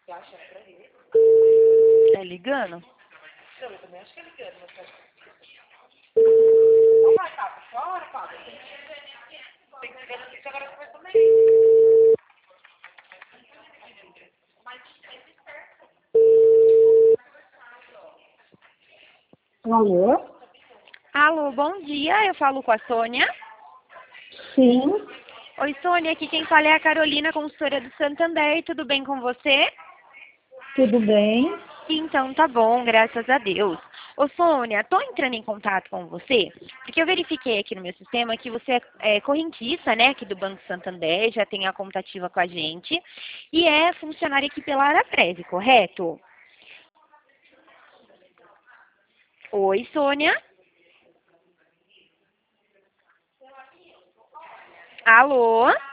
Você acha pra ele? É ligando? Não, eu também acho que é ligando, mas acho que... Não vai, Pablo. Bora, Pablo. Tem que se garantir agora você vai também. Alô? Alô, bom dia. Eu falo com a Sônia. Sim, Oi, Sônia. Aqui quem fala é a Carolina, consultora do Santander. Tudo bem com você? tudo bem? Então tá bom, graças a Deus. Ô Sônia, tô entrando em contato com você, porque eu verifiquei aqui no meu sistema que você é correntista, né, aqui do Banco Santander, já tem a conta ativa com a gente, e é funcionária aqui pela Araprev, correto? Oi, Sônia? Alô?